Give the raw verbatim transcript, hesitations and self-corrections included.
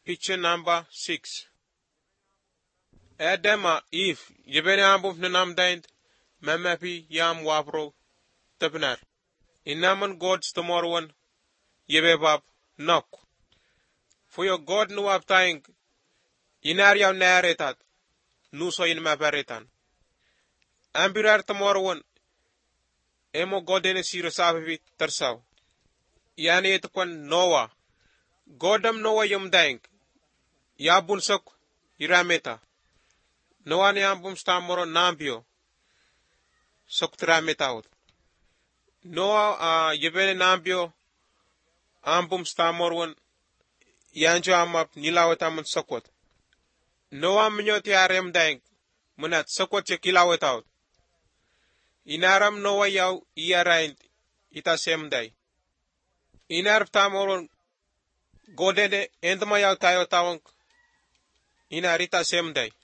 Picture number six. Edema if yebene ambum nenam daind memapi yam wapro tepenar. Inaman God's tomorrow one yebebab nok. For your God nu ap taing inar yaw naretat nu so in maparetan. Ambirar tomorrow one emo godene siro sabi tersaw. Yani etukwan Noah. Godam Noah yum daing. Yabun sok irameta. Noah ni ambum stamoro nambio. Sok tirametaut. Noah uh, yebene nambio ambum stamorwan yanjo amap nilawetamun sokot. Noah minyoti arem daing munat sokot ye kilawetaut. Inaram Noah yaw iarain itasem day. Inar tamoron godene endma yaw tayo tawang inarita sem day.